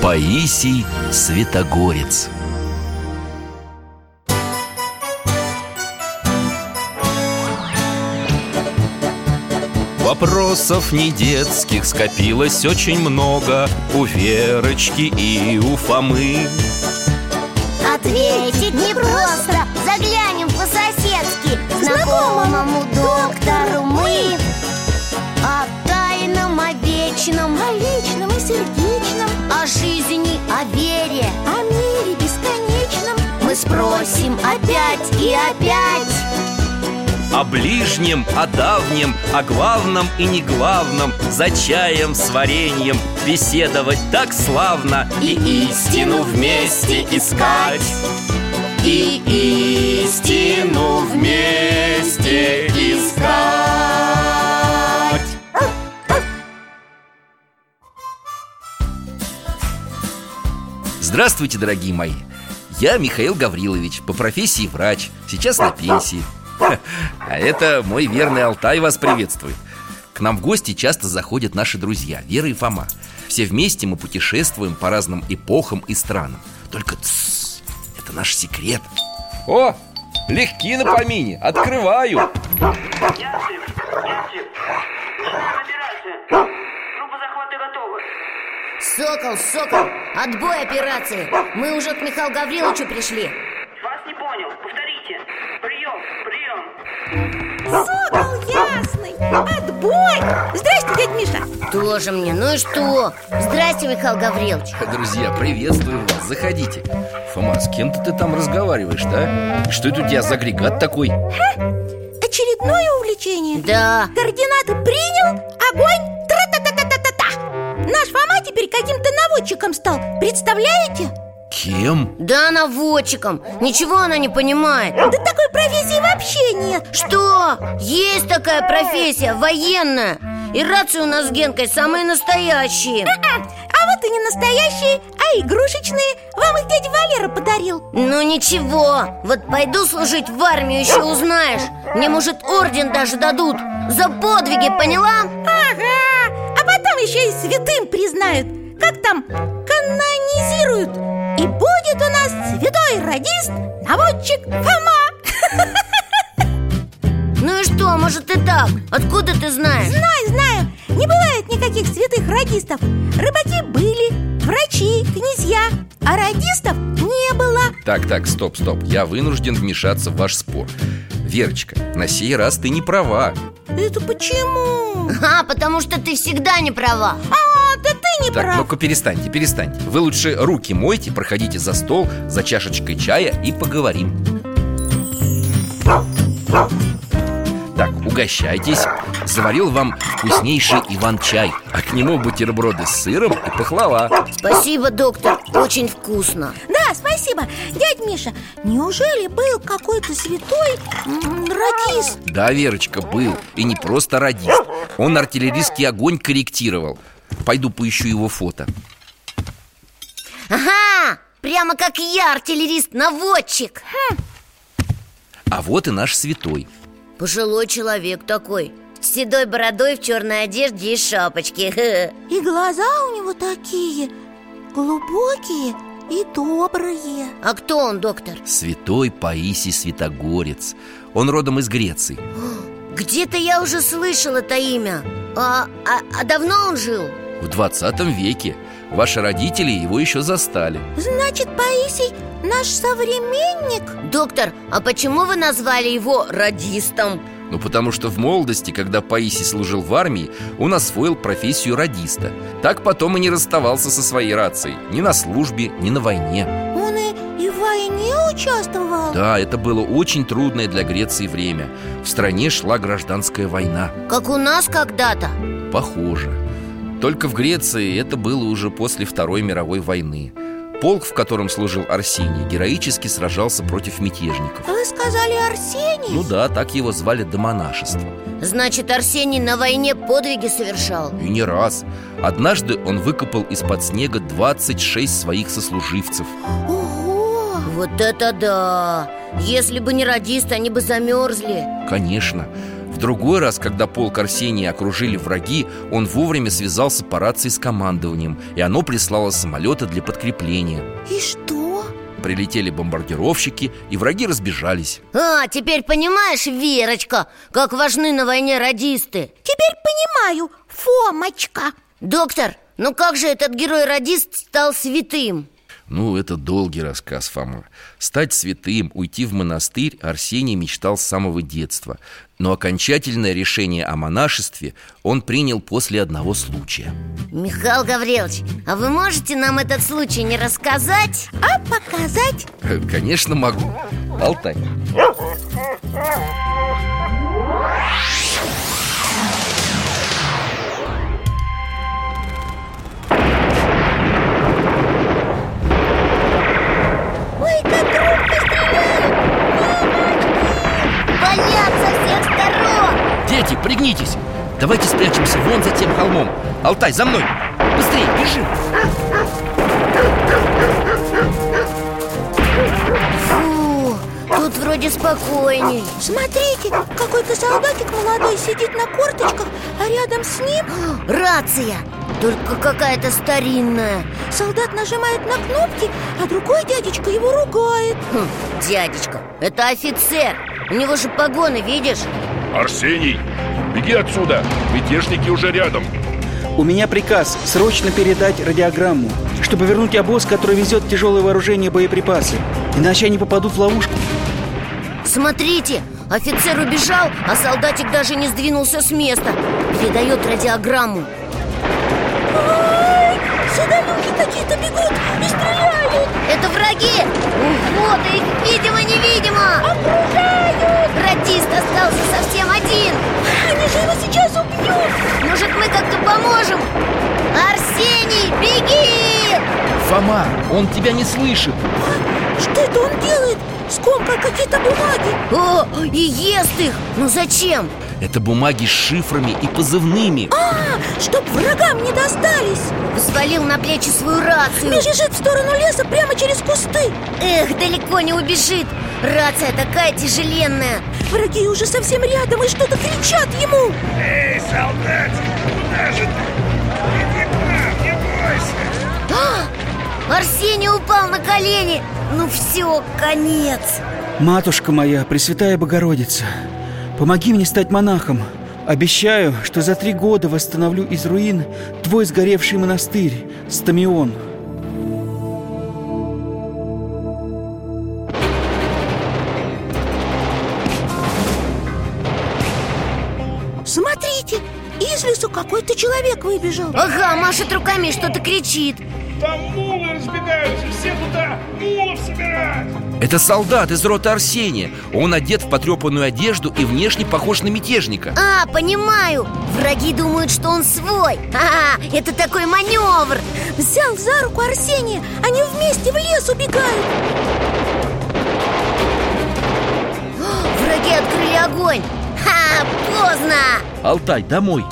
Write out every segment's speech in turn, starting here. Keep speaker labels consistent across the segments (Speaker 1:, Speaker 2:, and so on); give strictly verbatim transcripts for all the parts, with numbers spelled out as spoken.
Speaker 1: Паисий Святогорец. Вопросов не детских скопилось очень много у Верочки и у Фомы.
Speaker 2: Ответить непросто, заглянем по-соседски знакомому доктору мы. О тайном, о вечном,
Speaker 3: о личном и сердечном,
Speaker 2: о жизни, о вере,
Speaker 3: о мире бесконечном
Speaker 2: мы спросим опять и опять.
Speaker 1: О ближнем, о давнем, о главном и неглавном, за чаем с вареньем беседовать так славно.
Speaker 2: И истину вместе искать,
Speaker 1: и истину вместе искать. Здравствуйте, дорогие мои. Я Михаил Гаврилович, по профессии врач, сейчас на пенсии. А это мой верный Алтай вас приветствует. К нам в гости часто заходят наши друзья Вера и Фома. Все вместе мы путешествуем по разным эпохам и странам. Только тссс, это наш секрет. О, легки на помине, открываю.
Speaker 4: Ястреб, ястреб, начинаем операцию. Группа захвата готова.
Speaker 2: Сокол, Сокол, отбой операции. Мы уже к Михаилу Гавриловичу пришли.
Speaker 4: Вас не понял, повторите. Прием, прием.
Speaker 3: Сокол ясный, отбой. Здрасте, дядь Миша.
Speaker 2: Тоже мне, ну и что? Здрасте, Михаил Гаврилович.
Speaker 1: Друзья, приветствую вас, заходите. Фома, с кем-то ты там разговариваешь-то, а? Что это у тебя за агрегат такой?
Speaker 3: Ха, очередное увлечение.
Speaker 2: Да.
Speaker 3: Координаты принял, огонь, тра-та-та-та-та-та. Наш Фома теперь каким-то наводчиком стал, представляете?
Speaker 1: Кем?
Speaker 2: Да, наводчиком. Ничего она не понимает.
Speaker 3: Да такой профессии вообще нет.
Speaker 2: Что? Есть такая профессия, военная. И рации у нас с Генкой самые настоящие.
Speaker 3: А-а. А вот и не настоящие, а игрушечные. Вам их дядя Валера подарил.
Speaker 2: Ну ничего, вот пойду служить в армию, еще узнаешь. Мне, может, орден даже дадут. За подвиги, поняла?
Speaker 3: Ага. А потом еще и святым признают. Как там? Канонизируют. И будет у нас святой радист, наводчик Фома.
Speaker 2: Ну и что, может и так? Откуда ты знаешь?
Speaker 3: Знаю, знаю. Не бывает никаких святых радистов. Рыбаки были, врачи, князья, а радистов не было.
Speaker 1: Так, так, стоп, стоп. Я вынужден вмешаться в ваш спор. Верочка, на сей раз ты не права.
Speaker 3: Это почему?
Speaker 2: А, потому что ты всегда не права.
Speaker 3: А, да ты не
Speaker 1: Так,
Speaker 3: прав.
Speaker 1: ну-ка перестаньте, перестаньте. Вы лучше руки мойте, проходите за стол за чашечкой чая и поговорим. Так, угощайтесь. Заварил вам вкуснейший Иван-чай, а к нему бутерброды с сыром и пахлава.
Speaker 2: Спасибо, доктор, очень вкусно.
Speaker 3: Да, спасибо. Дядь Миша, неужели был какой-то святой м, радист?
Speaker 1: Да, Верочка, был. И не просто радист. Он артиллерийский огонь корректировал. Пойду поищу его фото.
Speaker 2: Ага, прямо как я, артиллерист-наводчик.
Speaker 3: Хм.
Speaker 1: А вот и наш святой.
Speaker 2: Пожилой человек такой, с седой бородой, в черной одежде и шапочке.
Speaker 3: И глаза у него такие глубокие и добрые.
Speaker 2: А кто он, доктор?
Speaker 1: Святой Паисий Святогорец. Он родом из Греции.
Speaker 2: Где-то я уже слышал это имя. А, а, а давно он жил?
Speaker 1: В двадцатом веке. Ваши родители его еще застали.
Speaker 3: Значит, Паисий наш современник?
Speaker 2: Доктор, а почему вы назвали его радистом?
Speaker 1: Ну, потому что в молодости, когда Паисий служил в армии, он освоил профессию радиста. Так потом и не расставался со своей рацией. Ни на службе, ни на войне.
Speaker 3: Он и, и в войне участвовал?
Speaker 1: Да, это было очень трудное для Греции время. В стране шла гражданская война.
Speaker 2: Как у нас когда-то?
Speaker 1: Похоже. Только в Греции это было уже после Второй мировой войны. Полк, в котором служил Арсений, героически сражался против мятежников.
Speaker 3: Вы сказали Арсений?
Speaker 1: Ну да, так его звали до монашества.
Speaker 2: Значит, Арсений на войне подвиги совершал?
Speaker 1: И не раз. Однажды он выкопал из-под снега двадцать шесть своих сослуживцев.
Speaker 3: Ого!
Speaker 2: Вот это да! Если бы не радист, они бы замерзли.
Speaker 1: Конечно. В другой раз, когда полк Арсения окружили враги, он вовремя связался по рации с командованием, и оно прислало самолеты для подкрепления.
Speaker 3: И что?
Speaker 1: Прилетели бомбардировщики, и враги разбежались.
Speaker 2: А, теперь понимаешь, Верочка, как важны на войне радисты?
Speaker 3: Теперь понимаю, Фомочка.
Speaker 2: Доктор, ну как же этот герой-радист стал святым?
Speaker 1: Ну, это долгий рассказ, Фома. Стать святым, уйти в монастырь Арсений мечтал с самого детства. Но окончательное решение о монашестве он принял после одного случая.
Speaker 2: Михаил Гаврилович, а вы можете нам этот случай не рассказать,
Speaker 3: а показать?
Speaker 1: Конечно, могу. Алтай.
Speaker 3: Ой, как громко стреляют!
Speaker 2: Валят со всех сторон!
Speaker 1: Дети, пригнитесь! Давайте спрячемся вон за тем холмом. Алтай, за мной! Быстрее, бежим!
Speaker 2: Фу, тут вроде спокойней.
Speaker 3: Смотрите, какой-то солдатик молодой сидит на корточках, а рядом с ним
Speaker 2: Рация, только какая-то старинная.
Speaker 3: солдат нажимает на кнопки, а другой дядечка его ругает.
Speaker 2: Хм, дядечка, это офицер. У него же погоны, видишь?
Speaker 5: Арсений, беги отсюда, мятежники уже рядом.
Speaker 6: У меня приказ срочно передать радиограмму, чтобы вернуть обоз, который везет тяжелое вооружение и боеприпасы. Иначе они попадут в ловушку.
Speaker 2: Смотрите, офицер убежал, а солдатик даже не сдвинулся с места. Передает радиограмму.
Speaker 3: Ой, сюда люди какие-то бегут и стреляют.
Speaker 2: Это враги! Вот их, видимо-невидимо!
Speaker 3: Окружают!
Speaker 2: Радист остался совсем один.
Speaker 3: Они же его сейчас убьют.
Speaker 2: Может, мы как-то поможем? Арсений, беги!
Speaker 1: Фома, он тебя не слышит.
Speaker 3: Что это он делает? Скомкал какие-то бумаги.
Speaker 2: О, и ест их! Ну зачем?
Speaker 1: Это бумаги с шифрами и позывными.
Speaker 3: А, чтоб врагам не достались.
Speaker 2: Взвалил на плечи свою рацию.
Speaker 3: Бежит в сторону леса прямо через кусты.
Speaker 2: Эх, далеко не убежит. Рация такая тяжеленная.
Speaker 3: Враги уже совсем рядом и что-то кричат ему.
Speaker 5: Эй, солдатик, куда же ты? Иди к нам, не бойся.
Speaker 2: А! Арсений упал на колени. Ну все, конец.
Speaker 6: Матушка моя, Пресвятая Богородица, помоги мне стать монахом. Обещаю, что за три года восстановлю из руин твой сгоревший монастырь, Стамион.
Speaker 3: Смотрите, из лесу какой-то человек выбежал.
Speaker 2: Ага, машет руками, что-то кричит.
Speaker 5: Там мулы разбегаются, все туда мулов собирать.
Speaker 1: Это солдат из роты Арсения. Он одет в потрепанную одежду и внешне похож на мятежника.
Speaker 2: А, понимаю. Враги думают, что он свой. Ага, это такой маневр.
Speaker 3: Взял за руку Арсения. Они вместе в лес убегают.
Speaker 2: Враги открыли огонь. Ха, поздно.
Speaker 1: Алтай, домой.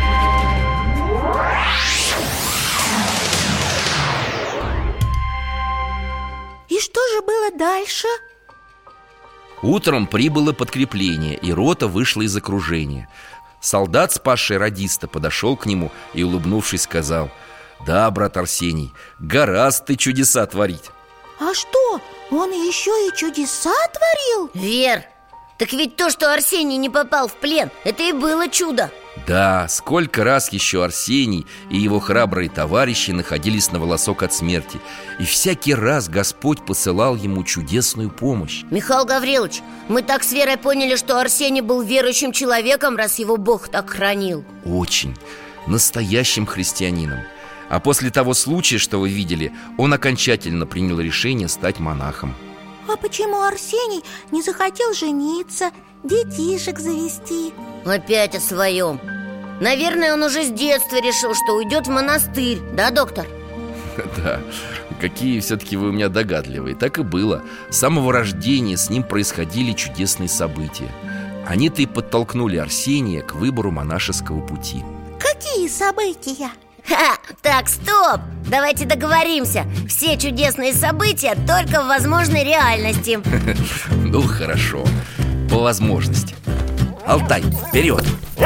Speaker 3: И что же было дальше?
Speaker 1: Утром прибыло подкрепление, и рота вышла из окружения. Солдат, спасший радиста, подошел к нему и, улыбнувшись, сказал: «Да, брат Арсений, гораздо ты чудеса творить».
Speaker 3: А что, он еще и чудеса творил?
Speaker 2: Вер, так ведь то, что Арсений не попал в плен, это и было чудо.
Speaker 1: Да, сколько раз еще Арсений и его храбрые товарищи находились на волосок от смерти, и всякий раз Господь посылал ему чудесную помощь.
Speaker 2: Михаил Гаврилович, мы так с Верой поняли, что Арсений был верующим человеком, раз его Бог так хранил.
Speaker 1: Очень, настоящим христианином. А после того случая, что вы видели, он окончательно принял решение стать монахом.
Speaker 3: А почему Арсений не захотел жениться, детишек завести?
Speaker 2: Опять о своем. Наверное, он уже с детства решил, что уйдет в монастырь. Да, доктор?
Speaker 1: Да, какие все-таки вы у меня догадливые. Так и было. С самого рождения с ним происходили чудесные события. Они-то и подтолкнули Арсения к выбору монашеского пути.
Speaker 3: Какие события?
Speaker 2: Ха, так, стоп! Давайте договоримся. Все чудесные события только в возможной реальности.
Speaker 1: Ну, хорошо, по возможности. Алтай, вперед!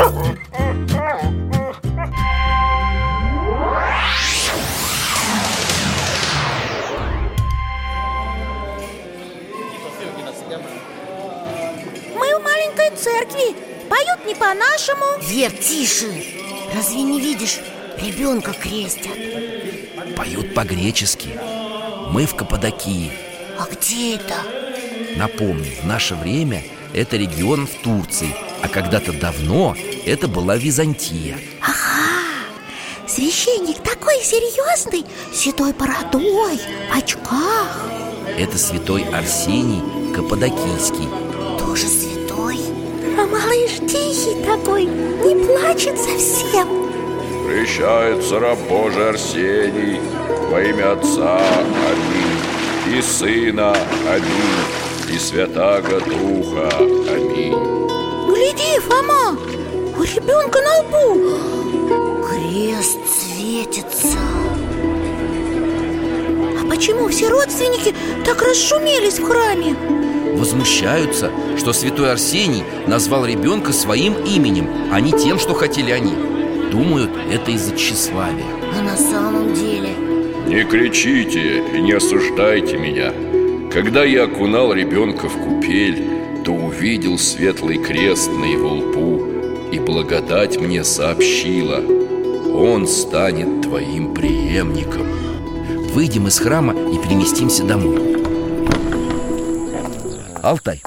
Speaker 3: Мы в маленькой церкви. Поют не по-нашему.
Speaker 2: Вер, тише. Разве не видишь? Ребенка крестят.
Speaker 1: Поют по-гречески. Мы в Каппадокии.
Speaker 2: А где это?
Speaker 1: Напомню, в наше время это регион в Турции, а когда-то давно это была Византия.
Speaker 3: Ага, священник такой серьезный, с седой бородой, в очках.
Speaker 1: Это святой Арсений Каппадокийский.
Speaker 2: Тоже святой?
Speaker 3: А малыш тихий такой, не плачет совсем.
Speaker 5: Прещается раб Божий Арсений во имя Отца, аминь, и Сына, аминь, и Святаго Духа, аминь.
Speaker 3: Гляди, Фома, у ребенка на лбу
Speaker 2: Крест светится.
Speaker 3: А почему все родственники так расшумелись в храме?
Speaker 1: Возмущаются, что святой Арсений назвал ребенка своим именем, а не тем, что хотели они. Думают, это из-за тщеславия.
Speaker 2: А на самом деле?
Speaker 5: Не кричите и не осуждайте меня. Когда я окунал ребенка в купель, то увидел светлый крест на его лбу, и благодать мне сообщила: он станет твоим преемником.
Speaker 1: Выйдем из храма и переместимся домой. Алтай.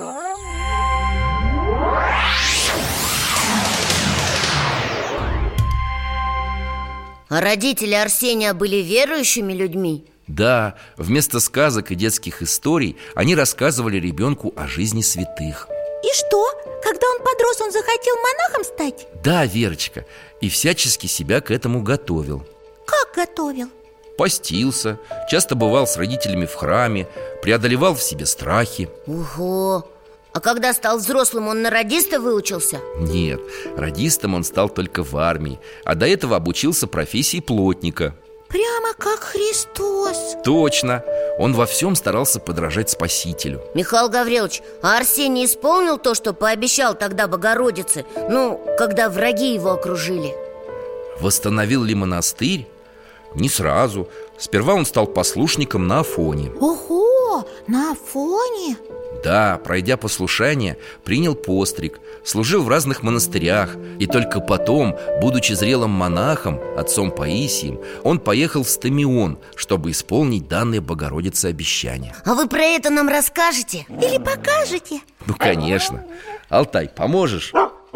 Speaker 2: А родители Арсения были верующими людьми?
Speaker 1: Да, вместо сказок и детских историй они рассказывали ребенку о жизни святых.
Speaker 3: И что? Когда он подрос, он захотел монахом стать?
Speaker 1: Да, Верочка, и всячески себя к этому готовил.
Speaker 3: Как готовил?
Speaker 1: Постился, часто бывал с родителями в храме, преодолевал в себе страхи.
Speaker 2: Ого! А когда стал взрослым, он на радиста выучился?
Speaker 1: Нет, радистом он стал только в армии, а до этого обучился профессии плотника.
Speaker 3: Прямо как Христос.
Speaker 1: Точно, он во всем старался подражать Спасителю.
Speaker 2: Михаил Гаврилович, а Арсений исполнил то, что пообещал тогда Богородице? Ну, когда враги его окружили?
Speaker 1: Восстановил ли монастырь? Не сразу. Сперва он стал послушником на Афоне.
Speaker 3: Ого, на Афоне?
Speaker 1: Да, пройдя послушание, принял постриг, служил в разных монастырях. И только потом, будучи зрелым монахом, отцом Паисием, он поехал в Стамион, чтобы исполнить данное Богородице обещание.
Speaker 2: А вы про это нам расскажете?
Speaker 3: Или покажете?
Speaker 1: Ну, конечно. Алтай, поможешь?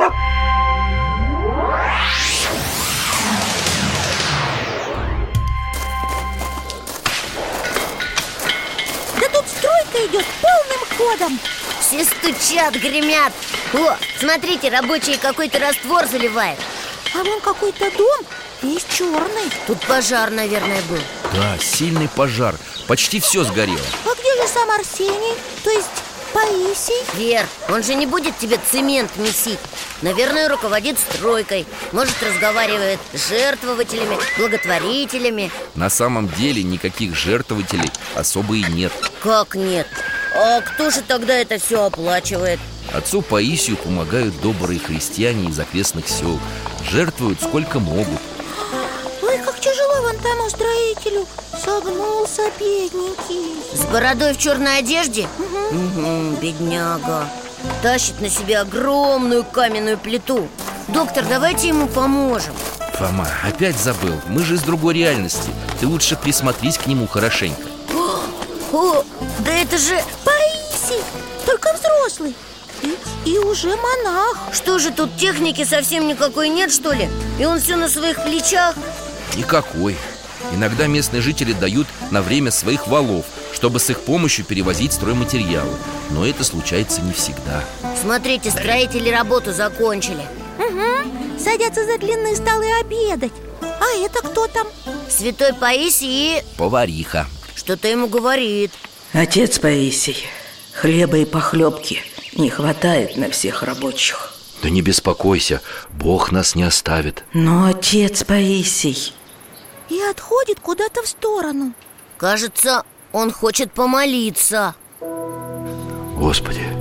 Speaker 3: Да тут стройка идет полным ходом.
Speaker 2: Все стучат, гремят. О, смотрите, рабочие какой-то раствор заливают.
Speaker 3: А вон какой-то дом весь черный.
Speaker 2: Тут пожар, наверное, был.
Speaker 1: Да, сильный пожар. Почти все сгорело.
Speaker 3: А где же сам Арсений? То есть Паисий?
Speaker 2: Вер, он же не будет тебе цемент месить. Наверное, руководит стройкой. Может, разговаривает с жертвователями, благотворителями.
Speaker 1: На самом деле никаких жертвователей особо и нет.
Speaker 2: Как нет? А кто же тогда это все оплачивает?
Speaker 1: Отцу Паисию помогают добрые христиане из окрестных сел. Жертвуют сколько могут.
Speaker 3: Ой, как тяжело вон тому строителю. Согнулся, бедненький.
Speaker 2: С бородой в черной одежде?
Speaker 3: Угу.
Speaker 2: Угу, бедняга. Тащит на себе огромную каменную плиту. Доктор, давайте ему поможем.
Speaker 1: Фома, опять забыл. Мы же из другой реальности. Ты лучше присмотрись к нему хорошенько.
Speaker 2: О, о, да это же...
Speaker 3: Паисий, только взрослый. И, и уже монах.
Speaker 2: Что же, тут техники совсем никакой нет, что ли? И он все на своих плечах?
Speaker 1: Никакой. Иногда местные жители дают на время своих валов, чтобы с их помощью перевозить стройматериалы. Но это случается не всегда.
Speaker 2: Смотрите, строители работу закончили.
Speaker 3: Угу, садятся за длинные столы обедать. А это кто там?
Speaker 2: Святой Паисий и...
Speaker 1: Повариха.
Speaker 2: Что-то ему говорит.
Speaker 7: Отец Паисий, хлеба и похлебки не хватает на всех рабочих.
Speaker 1: Да не беспокойся, Бог нас не оставит.
Speaker 7: Но отец Паисий...
Speaker 3: И отходит куда-то в сторону.
Speaker 2: Кажется, он хочет помолиться.
Speaker 1: Господи,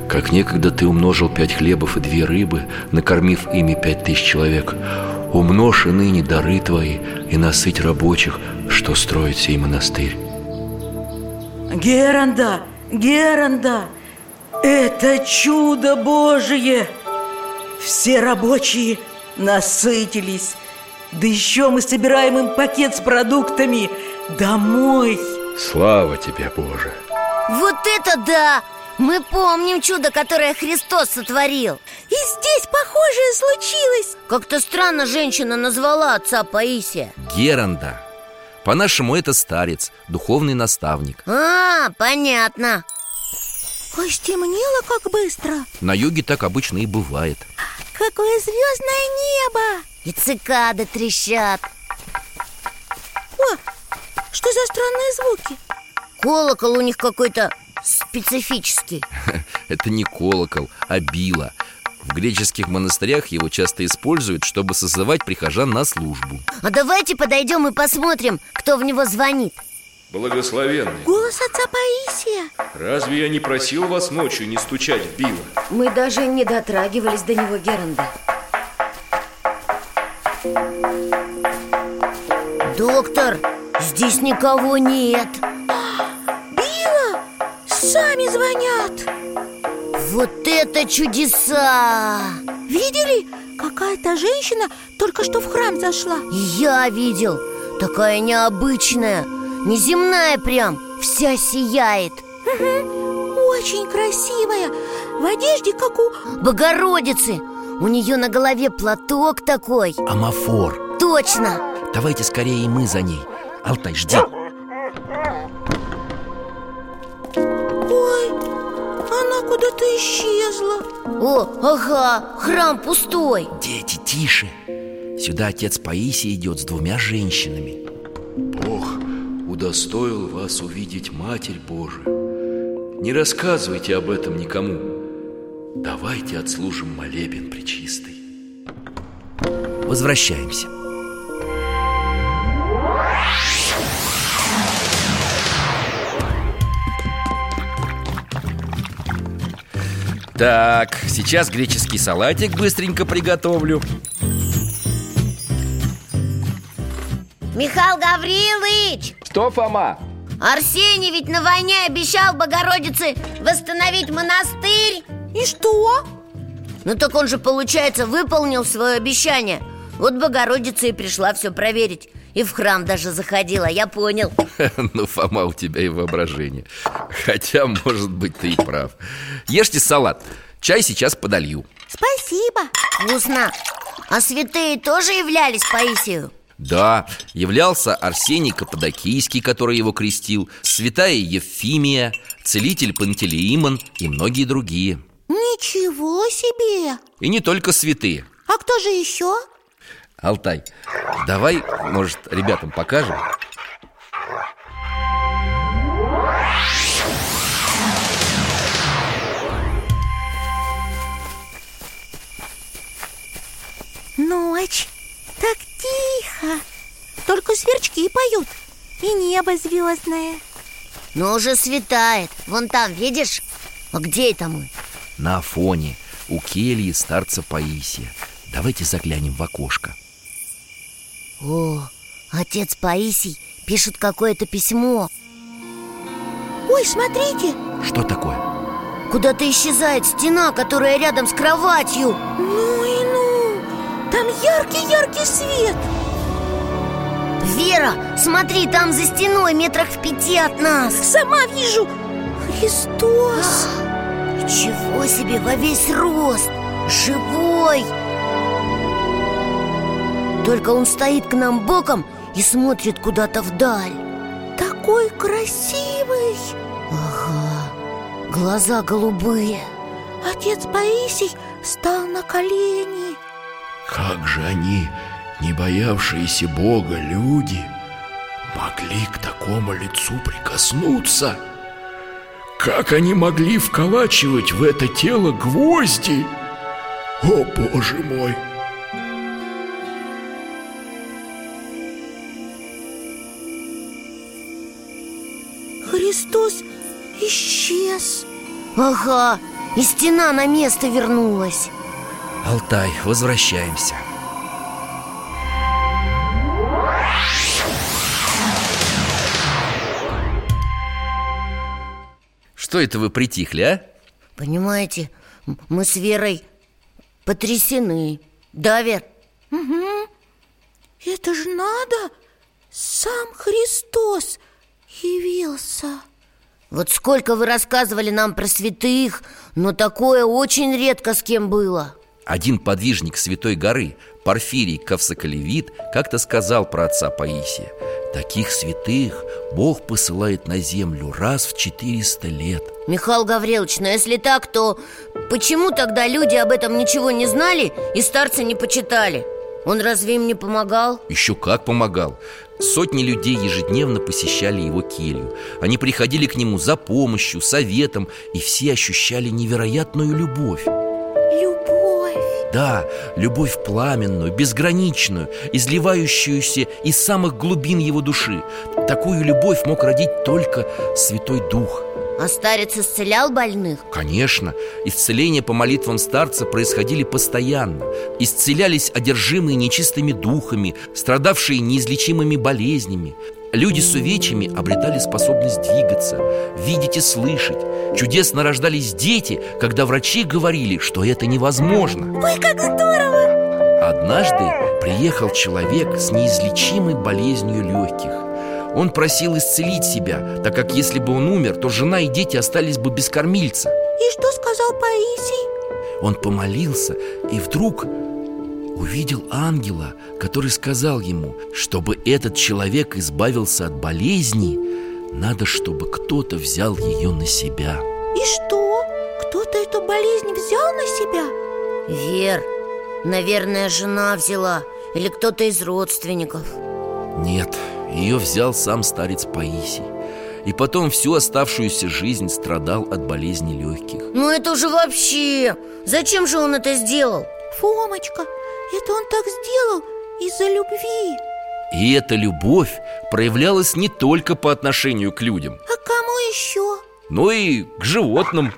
Speaker 5: как некогда ты умножил пять хлебов и две рыбы, накормив ими пять тысяч человек, умножь и ныне дары твои и насыть рабочих, что строит сей монастырь.
Speaker 7: Геранда, Геранда, это чудо Божие! Все рабочие насытились. Да еще мы собираем им пакет с продуктами домой.
Speaker 5: Слава тебе, Боже!
Speaker 2: Вот это да! Мы помним чудо, которое Христос сотворил.
Speaker 3: И здесь похожее случилось.
Speaker 2: Как-то странно женщина назвала отца Паисия.
Speaker 1: Геранда. По-нашему, это старец, духовный наставник.
Speaker 2: А, понятно.
Speaker 3: Ой, стемнело как быстро.
Speaker 1: На юге так обычно и бывает.
Speaker 3: Какое звездное небо!
Speaker 2: И цикады трещат.
Speaker 3: О, что за странные звуки?
Speaker 2: Колокол у них какой-то специфический.
Speaker 1: Это не колокол, а била. В греческих монастырях его часто используют, чтобы созывать прихожан на службу.
Speaker 2: А давайте подойдем и посмотрим, кто в него звонит.
Speaker 5: Благословенный,
Speaker 3: Голос отца Паисия.
Speaker 5: разве я не просил вас ночью не стучать в било?
Speaker 8: Мы даже не дотрагивались до него, Геранда.
Speaker 2: Доктор, здесь никого нет.
Speaker 3: Билла, сами звонят.
Speaker 2: Вот это чудеса!
Speaker 3: Видели? Какая-то женщина только что в храм зашла.
Speaker 2: Я видел. Такая необычная, неземная прям, вся сияет.
Speaker 3: Угу. Очень красивая. В одежде, как у...
Speaker 2: Богородицы. У нее на голове платок такой.
Speaker 1: Амафор.
Speaker 2: Точно.
Speaker 1: Давайте скорее и мы за ней. Алтай, жди.
Speaker 3: Ой, она куда-то исчезла.
Speaker 2: О, ага, храм пустой.
Speaker 1: Дети, тише. Сюда отец Паисий идет с двумя женщинами.
Speaker 5: Бог удостоил вас увидеть Матерь Божию. Не рассказывайте об этом никому. Давайте отслужим молебен пречистой.
Speaker 1: Возвращаемся. Так, сейчас греческий салатик быстренько приготовлю.
Speaker 2: Михаил Гаврилович!
Speaker 1: Что, Фома?
Speaker 2: Арсений ведь на войне обещал Богородице восстановить монастырь.
Speaker 3: И что?
Speaker 2: Ну так он же, получается, выполнил свое обещание. Вот Богородица и пришла все проверить. И в храм даже заходила, я понял.
Speaker 1: Ну, Фома, у тебя и воображение. Хотя, может быть, ты и прав. Ешьте салат, чай сейчас подолью.
Speaker 3: Спасибо.
Speaker 2: Вкусно. А святые тоже являлись Паисию?
Speaker 1: Да, являлся Арсений Каппадокийский, который его крестил, святая Евфимия, целитель Пантелеимон и многие другие.
Speaker 3: Ничего себе!
Speaker 1: И не только святые.
Speaker 3: А кто же еще?
Speaker 1: Алтай, давай, может, ребятам покажем?
Speaker 3: Ночь. Так тихо. Только сверчки поют. И небо звездное.
Speaker 2: Но уже светает. Вон там, видишь? А где это мы?
Speaker 1: На Афоне, у кельи старца Паисия. Давайте заглянем в окошко.
Speaker 2: О, отец Паисий пишет какое-то письмо.
Speaker 3: Ой, смотрите.
Speaker 1: Что такое?
Speaker 2: Куда-то исчезает стена, которая рядом с кроватью.
Speaker 3: Ну и ну. Там яркий-яркий свет.
Speaker 2: Вера, смотри, там за стеной, метрах в пяти от нас.
Speaker 3: Сама вижу. Христос.
Speaker 2: Чего себе, во весь рост. Живой. Только он стоит к нам боком и смотрит куда-то вдаль.
Speaker 3: Такой красивый.
Speaker 2: Ага, глаза голубые.
Speaker 3: Отец Паисий стал на колени.
Speaker 5: Как же они, не боявшиеся Бога люди, могли к такому лицу прикоснуться? Как они могли вколачивать в это тело гвозди? О, Боже мой!
Speaker 3: Христос исчез.
Speaker 2: Ага, и стена на место вернулась.
Speaker 1: Алтай, возвращаемся. Что это вы притихли, а?
Speaker 2: Понимаете, мы с Верой потрясены. Да, Вер?
Speaker 3: Угу. Это же надо! Сам Христос явился.
Speaker 2: Вот сколько вы рассказывали нам про святых, но такое очень редко с кем было.
Speaker 1: Один подвижник Святой горы, Порфирий Кавсоколевит, как-то сказал про отца Паисия: таких святых Бог посылает на землю раз в четыреста лет.
Speaker 2: Михаил Гаврилович, но если так, то почему тогда люди об этом ничего не знали и старца не почитали? Он разве им не помогал?
Speaker 1: Еще как помогал. Сотни людей ежедневно посещали его келью. Они приходили к нему за помощью, советом, и все ощущали невероятную любовь.
Speaker 3: Любовь.
Speaker 1: Да, любовь пламенную, безграничную, изливающуюся из самых глубин его души. Такую любовь мог родить только Святой Дух.
Speaker 2: А старец исцелял больных?
Speaker 1: Конечно, исцеления по молитвам старца происходили постоянно. Исцелялись одержимые нечистыми духами, страдавшие неизлечимыми болезнями. Люди с увечьями обретали способность двигаться, видеть и слышать. Чудесно рождались дети, когда врачи говорили, что это невозможно.
Speaker 3: Ой, как здорово!
Speaker 1: Однажды приехал человек с неизлечимой болезнью легких. Он просил исцелить себя, так как если бы он умер, то жена и дети остались бы без кормильца.
Speaker 3: И что сказал Паисий?
Speaker 1: Он помолился и вдруг увидел ангела, который сказал ему, чтобы этот человек избавился от болезни, надо, чтобы кто-то взял ее на себя.
Speaker 3: И что? Кто-то эту болезнь взял на себя?
Speaker 2: Вер, наверное, жена взяла или кто-то из родственников.
Speaker 1: Нет, ее взял сам старец Паисий. И потом всю оставшуюся жизнь страдал от болезни легких.
Speaker 2: Ну это уже вообще! Зачем же он это сделал?
Speaker 3: Фомочка, это он так сделал из-за любви.
Speaker 1: И эта любовь проявлялась не только по отношению к людям.
Speaker 3: А к кому еще?
Speaker 1: Но и к животным.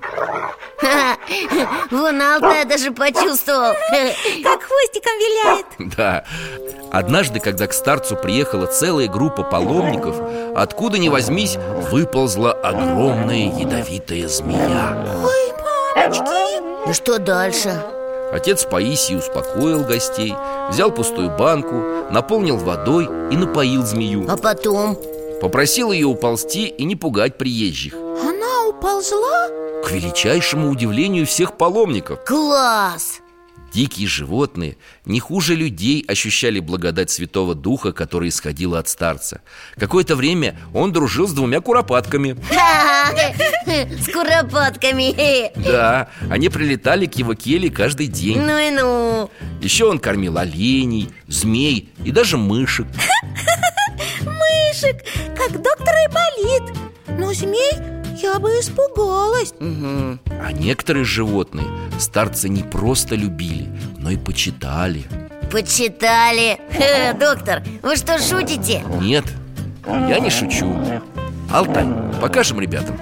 Speaker 2: Вон Алтай даже почувствовал.
Speaker 3: Как хвостиком виляет.
Speaker 1: Да. Однажды, когда к старцу приехала целая группа паломников, откуда ни возьмись, выползла огромная ядовитая змея.
Speaker 3: Ой, мамочки!
Speaker 2: И что дальше?
Speaker 1: Отец Паисий успокоил гостей, взял пустую банку, наполнил водой и напоил змею.
Speaker 2: А потом?
Speaker 1: Попросил ее уползти и не пугать приезжих.
Speaker 3: Она уползла?
Speaker 1: К величайшему удивлению всех паломников.
Speaker 2: Класс!
Speaker 1: Дикие животные не хуже людей ощущали благодать Святого Духа, которая исходила от старца. Какое-то время он дружил с двумя куропатками.
Speaker 2: С куропатками.
Speaker 1: Да, они прилетали к его келье каждый день.
Speaker 2: Ну и ну.
Speaker 1: Еще он кормил оленей, змей и даже мышек.
Speaker 3: Мышек, как доктор Айболит. Но змей я бы испугалась.
Speaker 2: Угу.
Speaker 1: А некоторые животные старца не просто любили, но и почитали.
Speaker 2: Почитали. Ха, доктор, вы что, шутите?
Speaker 1: Нет, я не шучу. Алтай, покажем ребятам.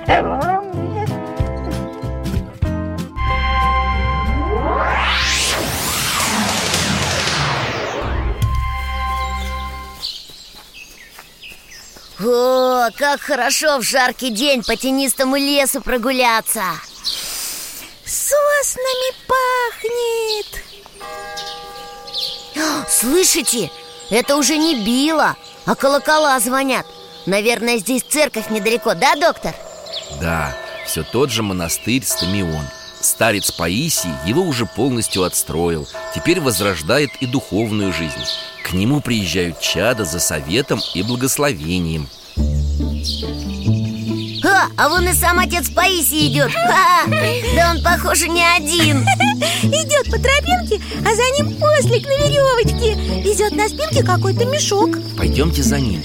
Speaker 2: О, как хорошо в жаркий день по тенистому лесу прогуляться.
Speaker 3: Соснами пахнет.
Speaker 2: Слышите? Это уже не било, а колокола звонят. Наверное, здесь церковь недалеко, да, доктор?
Speaker 1: Да, все тот же монастырь Стамион. Старец Паисий его уже полностью отстроил. Теперь возрождает и духовную жизнь. К нему приезжают чада за советом и благословением.
Speaker 2: А, а вон и сам отец Паисий идет. А, да он, похоже, не один.
Speaker 3: Идет по тропинке, а за ним ослик на веревочке. Везет на спинке какой-то мешок.
Speaker 1: Пойдемте за ним.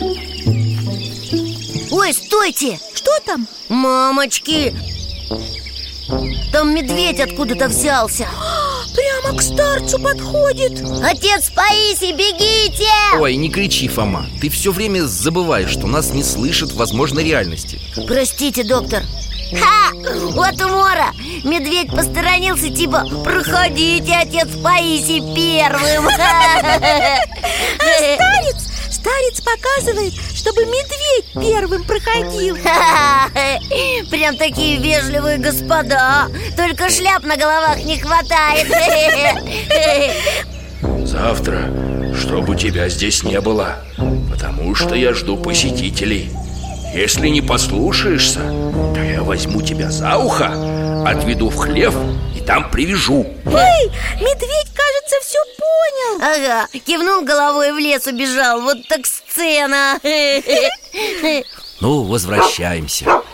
Speaker 2: Ой, стойте!
Speaker 3: Что там?
Speaker 2: Мамочки! Там медведь откуда-то взялся.
Speaker 3: Прямо к старцу подходит.
Speaker 2: Отец Паисий, бегите!
Speaker 1: Ой, не кричи, Фома. Ты все время забываешь, что нас не слышат в возможной реальности.
Speaker 2: Простите, доктор. Ха! Вот умора! Медведь посторонился, типа: проходите, отец Паисий, первым.
Speaker 3: А старец, старец показывает, чтобы медведь первым проходил.
Speaker 2: Прям такие вежливые господа. Только шляп на головах не хватает.
Speaker 5: Завтра, чтобы тебя здесь не было, потому что я жду посетителей. Если не послушаешься, то я возьму тебя за ухо, отведу в хлев и там привяжу.
Speaker 3: Эй, медведь, кажется, все понял.
Speaker 2: Ага, кивнул головой, в лес убежал. Вот так сцена.
Speaker 1: Ну, возвращаемся.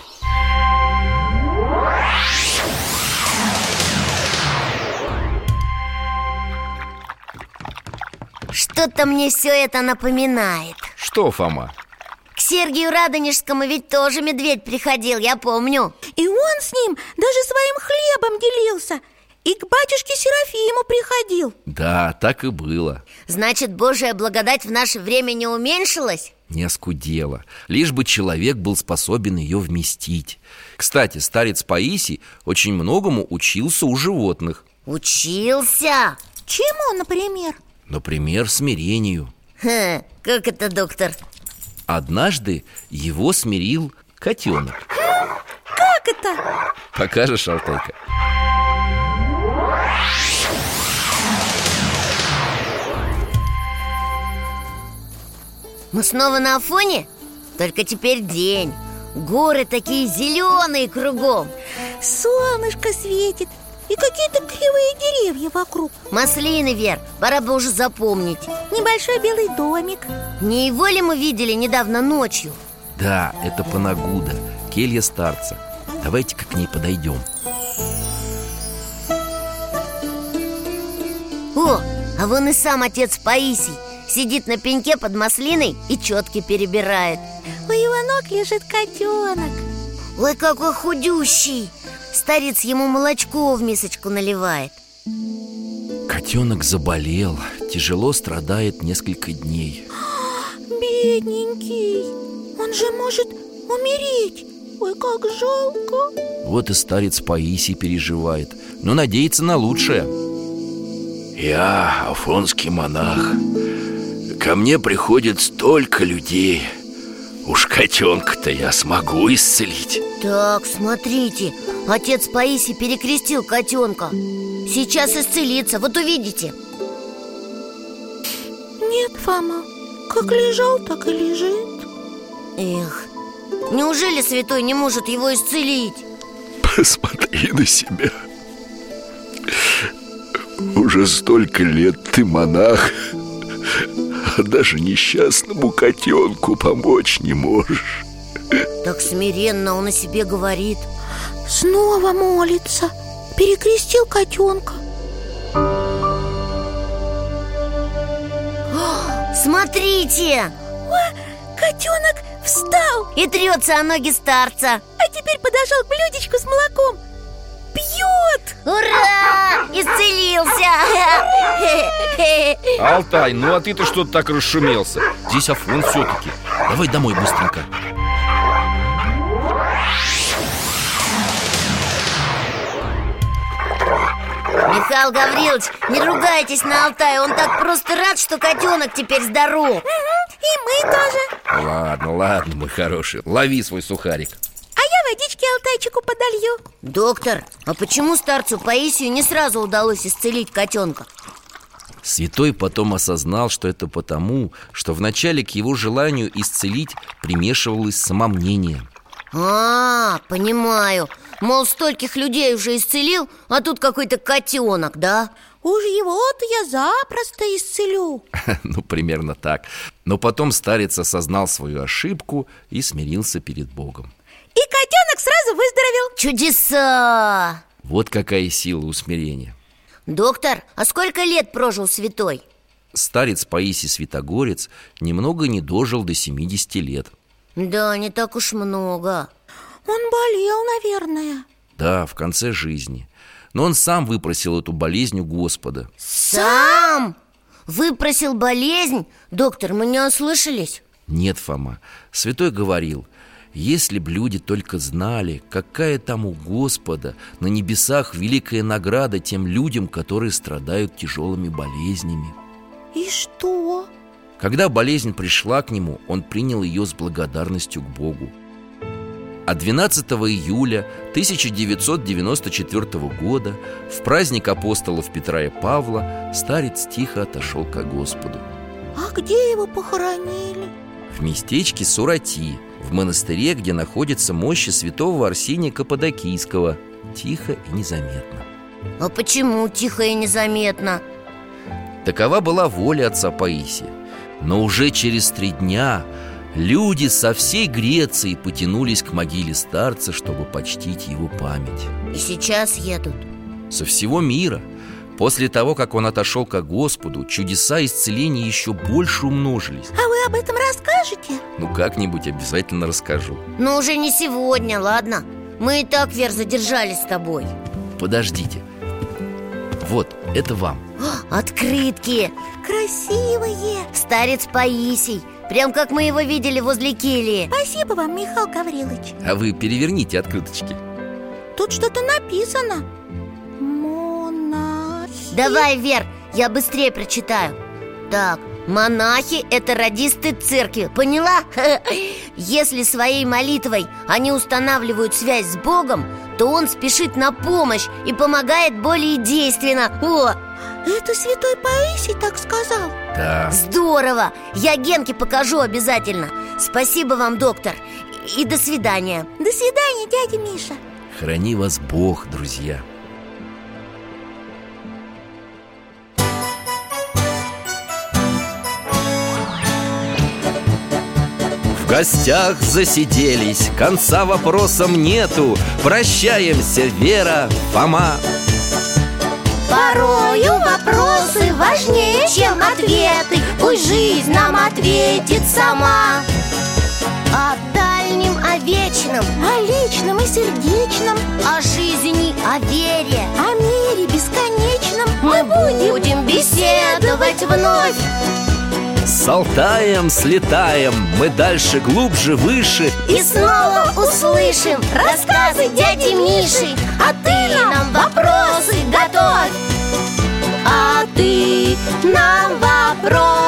Speaker 2: Что-то мне все это напоминает.
Speaker 1: Что, Фома?
Speaker 2: К Сергию Радонежскому ведь тоже медведь приходил, я помню.
Speaker 3: И он с ним даже своим хлебом делился. И к батюшке Серафиму приходил.
Speaker 1: Да, так и было.
Speaker 2: Значит, Божья благодать в наше время не уменьшилась?
Speaker 1: Не оскудела. Лишь бы человек был способен ее вместить. Кстати, старец Паисий очень многому учился у животных.
Speaker 2: Учился?
Speaker 3: Чему, например?
Speaker 1: Например, смирению.
Speaker 2: Ха, как это, доктор?
Speaker 1: Однажды его смирил котенок.
Speaker 3: Как это?
Speaker 1: Покажешь, Алтайка?
Speaker 2: Мы снова на Афоне? Только теперь день. Горы такие зеленые кругом.
Speaker 3: Солнышко светит. И какие-то кривые деревья вокруг.
Speaker 2: Маслины, Вер, пора бы уже запомнить.
Speaker 3: Небольшой белый домик.
Speaker 2: Не его ли мы видели недавно ночью?
Speaker 1: Да, это Панагуда, келья старца. Давайте-ка к ней подойдем.
Speaker 2: О, а вон и сам отец Паисий. Сидит на пеньке под маслиной и четки перебирает.
Speaker 3: У его ног лежит котенок.
Speaker 2: Ой, какой худющий. Старец ему молочко в мисочку наливает.
Speaker 1: Котенок заболел, тяжело страдает несколько дней.
Speaker 3: Бедненький, он же может умереть. Ой, как жалко.
Speaker 1: Вот и старец Паисий переживает, но надеется на лучшее.
Speaker 5: Я афонский монах. Ко мне приходит столько людей. Уж котенка-то я смогу исцелить.
Speaker 2: Так, смотрите, отец Паисий перекрестил котенка. Сейчас исцелится, вот увидите.
Speaker 3: Нет, Фома, как лежал, так и лежит.
Speaker 2: Эх, неужели святой не может его исцелить?
Speaker 5: Посмотри на себя. Уже столько лет ты монах, а даже несчастному котенку помочь не можешь.
Speaker 2: Так смиренно он о себе говорит.
Speaker 3: Снова молится. Перекрестил котенка.
Speaker 2: О, смотрите!
Speaker 3: О, котенок встал
Speaker 2: и трется о ноги старца.
Speaker 3: А теперь подошел к блюдечку с молоком. Пьет!
Speaker 2: Ура! Исцелился!
Speaker 1: Алтай, ну а ты-то что-то так расшумелся. Здесь Афон все-таки. Давай домой быстренько.
Speaker 2: Михаил Гаврилович, не ругайтесь на Алтае. Он так просто рад, что котенок теперь здоров.
Speaker 3: Угу, и мы тоже.
Speaker 1: Ладно, ладно, мой хороший. Лови свой сухарик.
Speaker 3: А я водички Алтайчику подолью.
Speaker 2: Доктор, а почему старцу Паисию не сразу удалось исцелить котенка?
Speaker 1: Святой потом осознал, что это потому, что вначале к его желанию исцелить примешивалось самомнение.
Speaker 2: А, понимаю. Мол, стольких людей уже исцелил, а тут какой-то котенок, да?
Speaker 3: Уж его-то я запросто исцелю.
Speaker 1: Ну, примерно так. Но потом старец осознал свою ошибку и смирился перед Богом.
Speaker 3: И котенок сразу выздоровел.
Speaker 2: Чудеса!
Speaker 1: Вот какая сила у смирения.
Speaker 2: Доктор, а сколько лет прожил святой?
Speaker 1: Старец Паисий Святогорец немного не дожил до семидесяти лет.
Speaker 2: Да, не так уж много.
Speaker 3: Он болел, наверное.
Speaker 1: Да, в конце жизни. Но он сам выпросил эту болезнь у Господа.
Speaker 2: Сам? Выпросил болезнь? Доктор, мы не ослышались?
Speaker 1: Нет, Фома. Святой говорил: Если б люди только знали, какая там у Господа на небесах великая награда тем людям, которые страдают тяжелыми болезнями.
Speaker 3: И что?
Speaker 1: Когда болезнь пришла к нему, он принял ее с благодарностью к Богу. А двенадцатого июля тысяча девятьсот девяносто четвёртого года, в праздник апостолов Петра и Павла, старец тихо отошел ко Господу.
Speaker 3: А где его похоронили?
Speaker 1: В местечке Сурати, в монастыре, где находятся мощи святого Арсения Каппадокийского. Тихо и незаметно.
Speaker 2: А почему тихо и незаметно?
Speaker 1: Такова была воля отца Паисия. Но уже через три дня люди со всей Греции потянулись к могиле старца, чтобы почтить его память.
Speaker 2: И сейчас едут?
Speaker 1: Со всего мира. После того, как он отошел ко Господу, чудеса исцеления еще больше умножились.
Speaker 3: А вы об этом расскажете?
Speaker 1: Ну, как-нибудь обязательно расскажу.
Speaker 2: Но уже не сегодня, ладно? Мы и так, Вер, задержались с тобой.
Speaker 1: Подождите. Вот, это вам.
Speaker 2: Открытки!
Speaker 3: Красивые!
Speaker 2: Старец Паисий, прям как мы его видели возле кельи.
Speaker 3: Спасибо вам, Михаил Гаврилович.
Speaker 1: А вы переверните открыточки.
Speaker 3: Тут что-то написано. Монахи.
Speaker 2: Давай, Вер, я быстрее прочитаю. Так, монахи – это радисты церкви, поняла? Если своей молитвой они устанавливают связь с Богом, то он спешит на помощь и помогает более действенно. О!
Speaker 3: Это святой Паисий так сказал?
Speaker 1: Да.
Speaker 2: Здорово! Я Генке покажу обязательно. Спасибо вам, доктор. И до свидания.
Speaker 3: До свидания, дядя Миша.
Speaker 1: Храни вас Бог, друзья. В гостях засиделись, конца вопросам нету. Прощаемся, Вера, Фома.
Speaker 3: Порою вопросы важнее, чем ответы. Пусть жизнь нам ответит сама.
Speaker 2: О дальнем, о вечном,
Speaker 3: О личном и сердечном,
Speaker 2: о жизни, о вере.
Speaker 3: о мире бесконечном
Speaker 2: Мы будем беседовать вновь.
Speaker 1: С Алтаем слетаем, мы дальше, глубже, выше.
Speaker 2: И снова услышим рассказы дяди Миши. А ты нам вопросы готовь.
Speaker 3: А ты нам вопрос